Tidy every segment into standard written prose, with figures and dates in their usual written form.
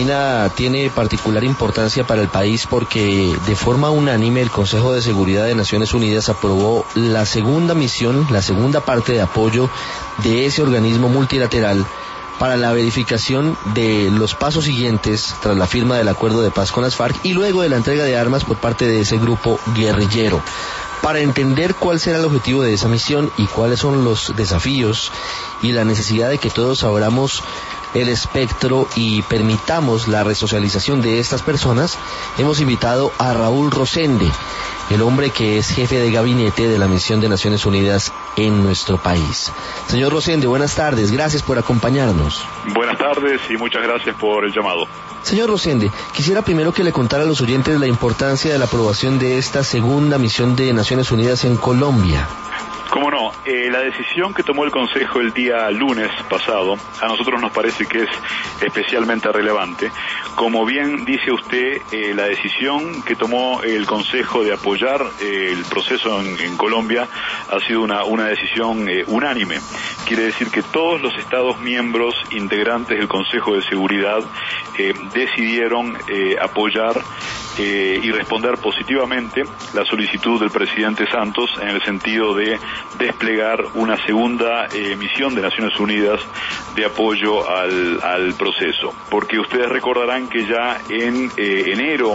Argentina tiene particular importancia para el país porque de forma unánime el Consejo de Seguridad de Naciones Unidas aprobó la segunda misión, la segunda parte de apoyo de ese organismo multilateral para la verificación de los pasos siguientes tras la firma del acuerdo de paz con las FARC y luego de la entrega de armas por parte de ese grupo guerrillero. Para entender cuál será el objetivo de esa misión y cuáles son los desafíos y la necesidad de que todos abramos el espectro y permitamos la resocialización de estas personas, hemos invitado a Raúl Rosende, el hombre que es jefe de gabinete de la Misión de Naciones Unidas en nuestro país. Señor Rosende, buenas tardes, gracias por acompañarnos. Buenas tardes y muchas gracias por el llamado. Señor Rosende, quisiera primero que le contara a los oyentes la importancia de la aprobación de esta segunda misión de Naciones Unidas en Colombia. Cómo no, la decisión que tomó el Consejo el día lunes pasado, a nosotros nos parece que es especialmente relevante. Como bien dice usted, la decisión que tomó el Consejo de apoyar el proceso en Colombia ha sido una decisión unánime. Quiere decir que todos los Estados miembros integrantes del Consejo de Seguridad decidieron apoyar y responder positivamente la solicitud del presidente Santos en el sentido de desplegar una segunda misión de Naciones Unidas de apoyo al proceso. Porque ustedes recordarán que ya en enero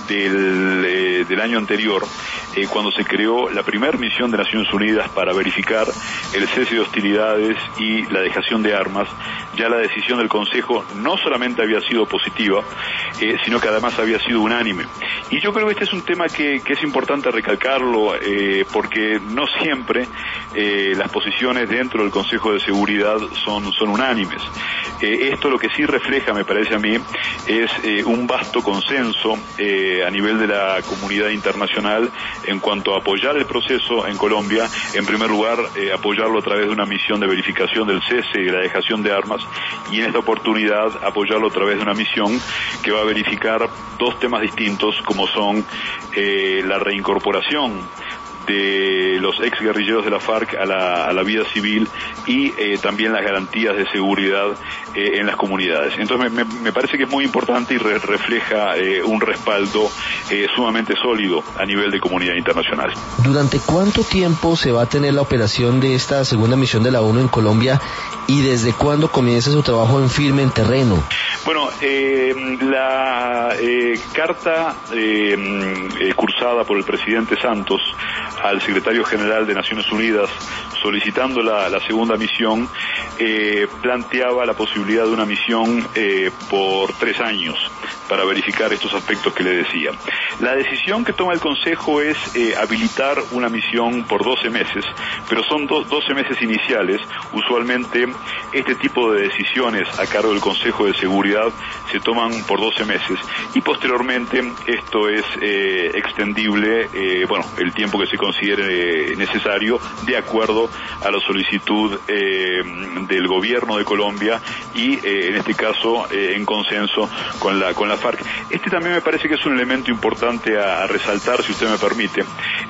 del año anterior, cuando se creó la primera misión de Naciones Unidas para verificar el cese de hostilidades y la dejación de armas, ya la decisión del Consejo no solamente había sido positiva, sino que además había sido unánime. Y yo creo que este es un tema que es importante recalcarlo, porque no siempre las posiciones dentro del Consejo de Seguridad son unánimes. Esto lo que sí refleja, me parece a mí, es un vasto consenso a nivel de la comunidad internacional en cuanto a apoyar el proceso en Colombia. En primer lugar, apoyarlo a través de una misión de verificación del cese y la dejación de armas, y en esta oportunidad apoyarlo a través de una misión que va a verificar dos temas distintos, como son la reincorporación de los ex guerrilleros de la FARC a la vida civil y también las garantías de seguridad en las comunidades. Entonces me parece que es muy importante y refleja un respaldo sumamente sólido a nivel de comunidad internacional. ¿Durante cuánto tiempo se va a tener la operación de esta segunda misión de la ONU en Colombia y desde cuándo comienza su trabajo en firme en terreno? Bueno, la carta cursada por el presidente Santos al secretario general de Naciones Unidas solicitando la segunda misión planteaba la posibilidad de una misión por 3 años para verificar estos aspectos que le decía. La decisión que toma el Consejo es habilitar una misión por 12 meses, pero son 12 meses iniciales. Usualmente este tipo de decisiones a cargo del Consejo de Seguridad se toman por 12 meses y posteriormente esto es extendible, el tiempo que se considere necesario de acuerdo a la solicitud del gobierno de Colombia y en este caso en consenso con la FARC. Este también me parece que es un elemento importante a resaltar, si usted me permite.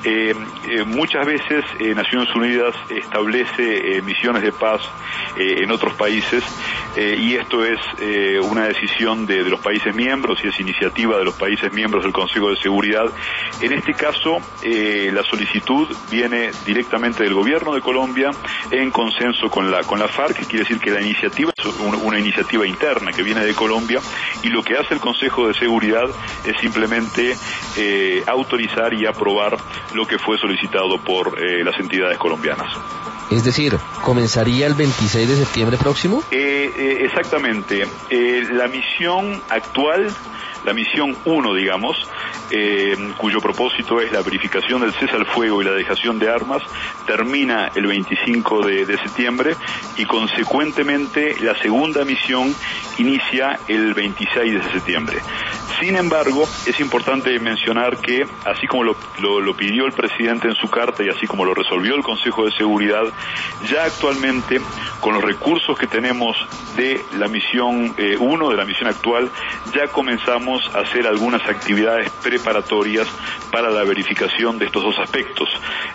Muchas veces Naciones Unidas establece misiones de paz en otros países y esto es una decisión de los países miembros y es iniciativa de los países miembros del Consejo de Seguridad. En este caso la solicitud viene directamente del gobierno de Colombia en consenso con la FARC, quiere decir que la iniciativa es una iniciativa interna que viene de Colombia y lo que hace el Consejo de Seguridad es simplemente autorizar y aprobar lo que fue solicitado por las entidades colombianas. Es decir, ¿comenzaría el 26 de septiembre próximo? Exactamente. La misión actual, la misión 1, digamos, cuyo propósito es la verificación del cese al fuego y la dejación de armas, termina el 25 de septiembre y consecuentemente la segunda misión inicia el 26 de septiembre. Sin embargo, es importante mencionar que, así como lo pidió el presidente en su carta y así como lo resolvió el Consejo de Seguridad, ya actualmente, con los recursos que tenemos de la misión 1, de la misión actual, ya comenzamos a hacer algunas actividades preparatorias para la verificación de estos dos aspectos,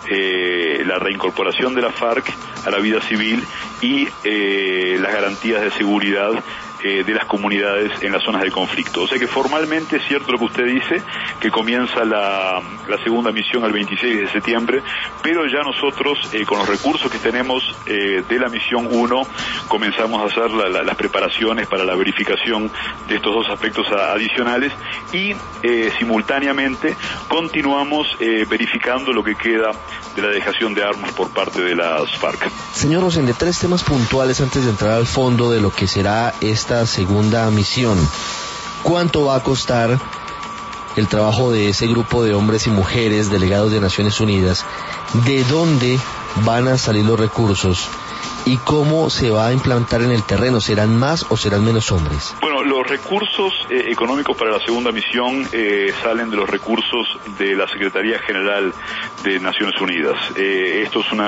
la reincorporación de la FARC a la vida civil y las garantías de seguridad de las comunidades en las zonas de conflicto. O sea que formalmente es cierto lo que usted dice, que comienza la segunda misión el 26 de septiembre, pero ya nosotros, con los recursos que tenemos de la misión 1, comenzamos a hacer las preparaciones para la verificación de estos dos aspectos adicionales y simultáneamente continuamos verificando lo que queda de la dejación de armas por parte de las FARC. Señor Rosende, 3 temas puntuales antes de entrar al fondo de lo que será esta segunda misión. ¿Cuánto va a costar el trabajo de ese grupo de hombres y mujeres delegados de Naciones Unidas? ¿De dónde van a salir los recursos? ¿Y cómo se va a implantar en el terreno? ¿Serán más o serán menos hombres? Bueno, los recursos económicos para la segunda misión salen de los recursos de la Secretaría General de Naciones Unidas. Esto es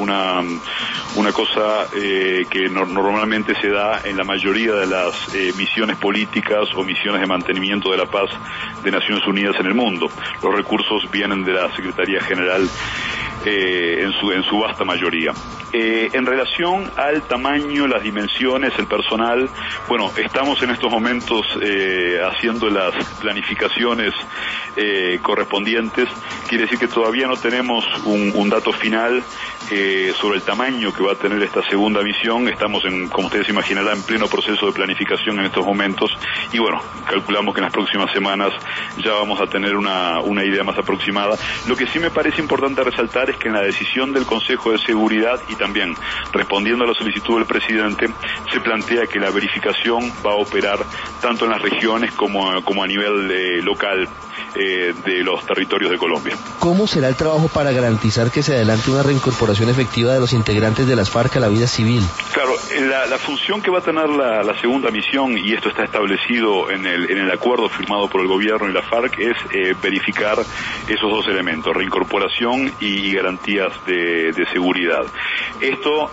una cosa que normalmente se da en la mayoría de las misiones políticas o misiones de mantenimiento de la paz de Naciones Unidas en el mundo. Los recursos vienen de la Secretaría General en su vasta mayoría. En relación al tamaño, las dimensiones, el personal, bueno, estamos en estos momentos haciendo las planificaciones correspondientes. Quiere decir que todavía no tenemos un dato final sobre el tamaño que va a tener esta segunda misión. Estamos, como ustedes imaginarán, en pleno proceso de planificación en estos momentos y bueno, calculamos que en las próximas semanas ya vamos a tener una idea más aproximada. Lo que sí me parece importante resaltar es que en la decisión del Consejo de Seguridad y también respondiendo a la solicitud del presidente, se plantea que la verificación va a operar tanto en las regiones como a nivel local de los territorios de Colombia. ¿Cómo será el trabajo para garantizar que se adelante una reincorporación efectiva de los integrantes de las FARC a la vida civil? Claro, la función que va a tener la segunda misión, y esto está establecido en el acuerdo firmado por el gobierno y la FARC, es verificar esos dos elementos, reincorporación y garantías de seguridad. Esto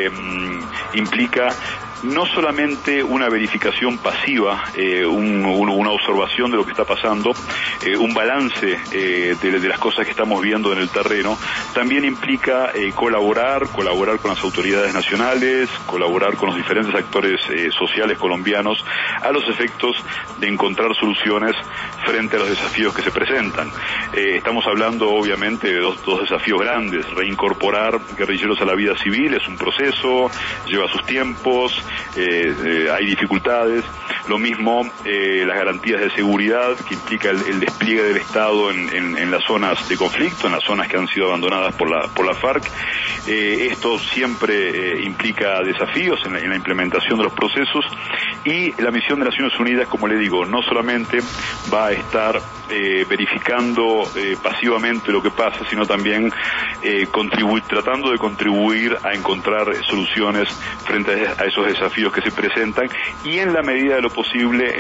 implica no solamente una verificación pasiva, una observación de lo que está pasando, un balance de las cosas que estamos viendo en el terreno, también implica colaborar con las autoridades nacionales, colaborar con los diferentes actores sociales colombianos a los efectos de encontrar soluciones frente a los desafíos que se presentan. Estamos hablando obviamente de dos desafíos grandes. Reincorporar guerrilleros a la vida civil es un proceso, lleva sus tiempos, hay dificultades. Lo mismo las garantías de seguridad, que implica el despliegue del Estado en las zonas de conflicto, en las zonas que han sido abandonadas por la FARC. Esto siempre implica desafíos en la implementación de los procesos, y la misión de Naciones Unidas, como le digo, no solamente va a estar verificando pasivamente lo que pasa, sino también tratando de contribuir a encontrar soluciones frente a esos desafíos que se presentan, y en la medida de lo posible,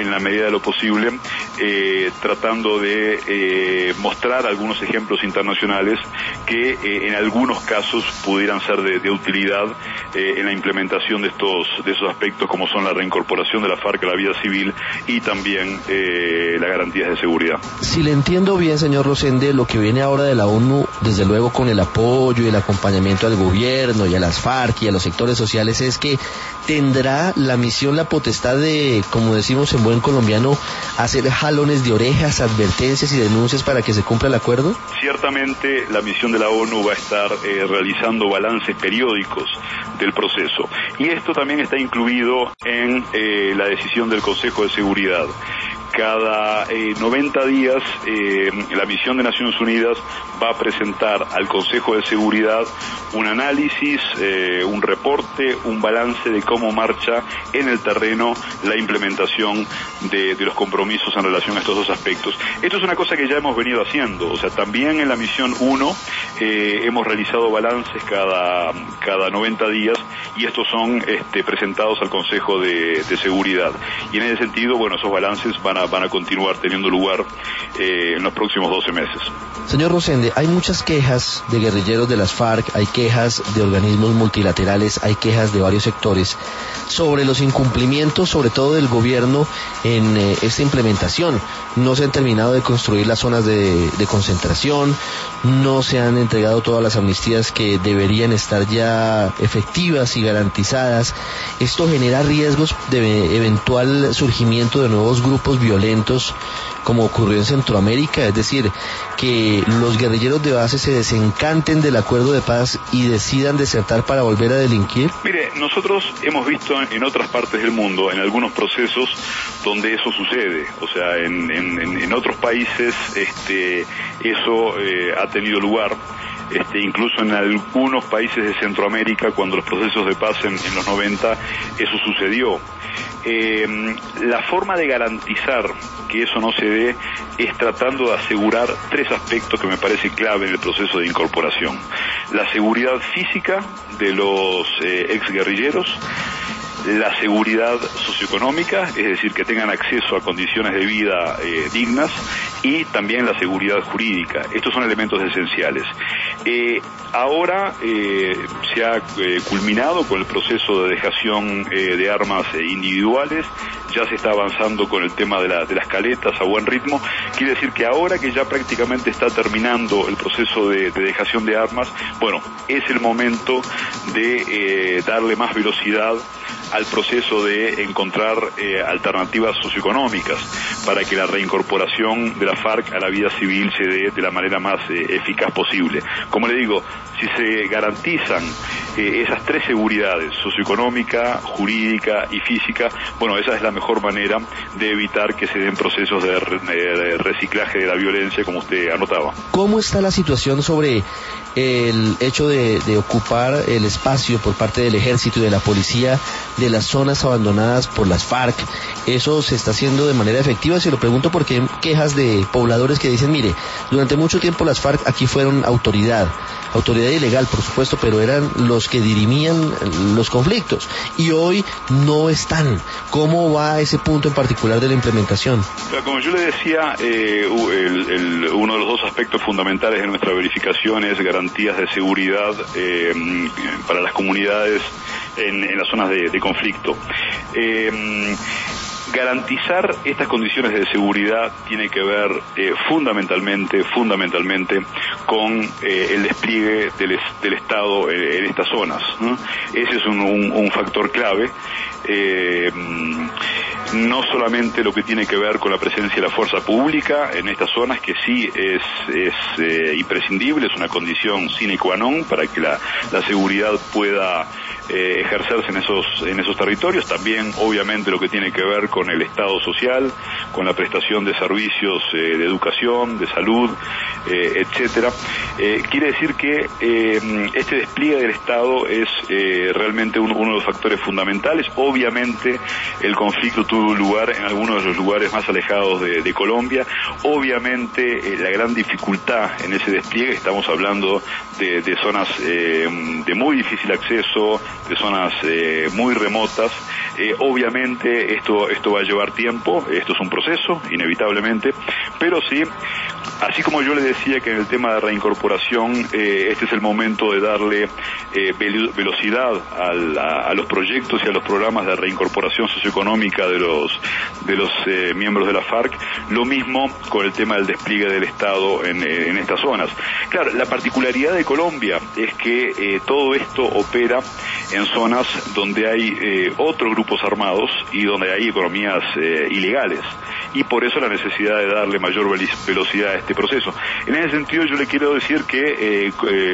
tratando de mostrar algunos ejemplos internacionales que en algunos casos pudieran ser de utilidad en la implementación de esos aspectos, como son la reincorporación de la FARC a la vida civil y también las garantías de seguridad. Si le entiendo bien, señor Rosende, lo que viene ahora de la ONU, desde luego con el apoyo y el acompañamiento al gobierno y a las FARC y a los sectores sociales, es que tendrá la misión la potestad de, como decimos en buen colombiano, hacer jalones de orejas, advertencias y denuncias para que se cumpla el acuerdo. Ciertamente la misión de la ONU va a estar realizando balances periódicos del proceso, y esto también está incluido en la decisión del Consejo de Seguridad. Cada 90 días la misión de Naciones Unidas va a presentar al Consejo de Seguridad un análisis, un reporte, un balance de cómo marcha en el terreno la implementación de los compromisos en relación a estos dos aspectos. Esto es una cosa que ya hemos venido haciendo, o sea, también en la misión 1 hemos realizado balances cada 90 días, y estos son presentados al Consejo de Seguridad. Y en ese sentido, bueno, esos balances van a continuar teniendo lugar en los próximos 12 meses. Señor Rosende, hay muchas quejas de guerrilleros de las FARC, hay quejas de organismos multilaterales, hay quejas de varios sectores sobre los incumplimientos, sobre todo del gobierno, en esta implementación. No se han terminado de construir las zonas de concentración, no se han entregado todas las amnistías que deberían estar ya efectivas y y garantizadas, esto genera riesgos de eventual surgimiento de nuevos grupos violentos, como ocurrió en Centroamérica, es decir, que los guerrilleros de base se desencanten del acuerdo de paz y decidan desertar para volver a delinquir? Mire, nosotros hemos visto en otras partes del mundo, en algunos procesos, donde eso sucede. O sea, en otros países eso ha tenido lugar. Incluso en algunos países de Centroamérica, cuando los procesos de paz en los 90, eso sucedió. La forma de garantizar que eso no se dé es tratando de asegurar tres aspectos que me parece clave en el proceso de incorporación: la seguridad física de los exguerrilleros, la seguridad socioeconómica, es decir, que tengan acceso a condiciones de vida dignas, y también la seguridad jurídica. Estos son elementos esenciales. Ahora se ha culminado con el proceso de dejación de armas individuales, ya se está avanzando con el tema de las caletas a buen ritmo. Quiere decir que ahora que ya prácticamente está terminando el proceso de dejación de armas, bueno, es el momento de darle más velocidad al proceso de encontrar alternativas socioeconómicas para que la reincorporación de la FARC a la vida civil se dé de la manera más eficaz posible. Como le digo, si se garantizan esas tres seguridades, socioeconómica, jurídica y física, bueno, esa es la mejor manera de evitar que se den procesos de reciclaje de la violencia, como usted anotaba. ¿Cómo está la situación sobre el hecho de ocupar el espacio por parte del ejército y de la policía de las zonas abandonadas por las FARC? ¿Eso se está haciendo de manera efectiva? Se lo pregunto porque hay quejas de pobladores que dicen, mire, durante mucho tiempo las FARC aquí fueron autoridad ilegal, por supuesto, pero eran los que dirimían los conflictos, y hoy no están. ¿Cómo va ese punto en particular de la implementación? Como yo le decía, uno de los dos aspectos fundamentales de nuestra verificación es garantías de seguridad para las comunidades en las zonas de conflicto. Garantizar estas condiciones de seguridad tiene que ver fundamentalmente con el despliegue del Estado en estas zonas, ¿no? Ese es un factor clave. No solamente lo que tiene que ver con la presencia de la fuerza pública en estas zonas, que sí es imprescindible, es una condición sine qua non para que la seguridad pueda ejercerse en esos territorios. También, obviamente, lo que tiene que ver con el Estado social, con la prestación de servicios de educación, de salud, etcétera. Quiere decir que este despliegue del Estado es realmente uno de los factores fundamentales. Obviamente, el conflicto tuvo lugar en algunos de los lugares más alejados de Colombia. Obviamente, la gran dificultad en ese despliegue, estamos hablando de zonas de muy difícil acceso, de zonas muy remotas. Obviamente esto va a llevar tiempo, esto es un proceso, inevitablemente, pero sí, así como yo le decía que en el tema de reincorporación, este es el momento de darle velocidad a los proyectos y a los programas de reincorporación socioeconómica de los miembros de la FARC, lo mismo con el tema del despliegue del Estado en estas zonas. Claro, la particularidad de Colombia es que todo esto opera en zonas donde hay otros grupos armados y donde hay economías ilegales, y por eso la necesidad de darle mayor velocidad a este proceso. En ese sentido, yo le quiero decir que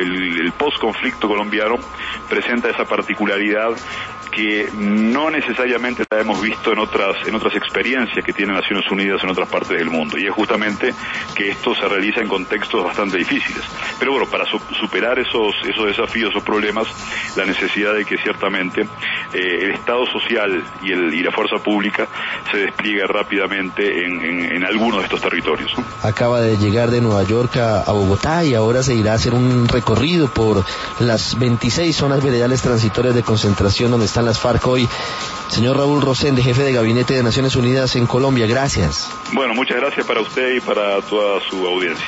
el post-conflicto colombiano presenta esa particularidad que no necesariamente la hemos visto en otras experiencias que tienen Naciones Unidas en otras partes del mundo, y es justamente que esto se realiza en contextos bastante difíciles. Pero bueno, para superar esos desafíos, esos problemas, la necesidad de que ciertamente el Estado social y la fuerza pública se despliegue rápidamente en algunos de estos territorios, ¿no? Acaba de llegar de Nueva York a Bogotá y ahora se irá a hacer un recorrido por las 26 zonas veredales transitorias de concentración donde están las FARC hoy. Señor Raúl Rosende, jefe de gabinete de Naciones Unidas en Colombia, gracias. Bueno, muchas gracias para usted y para toda su audiencia.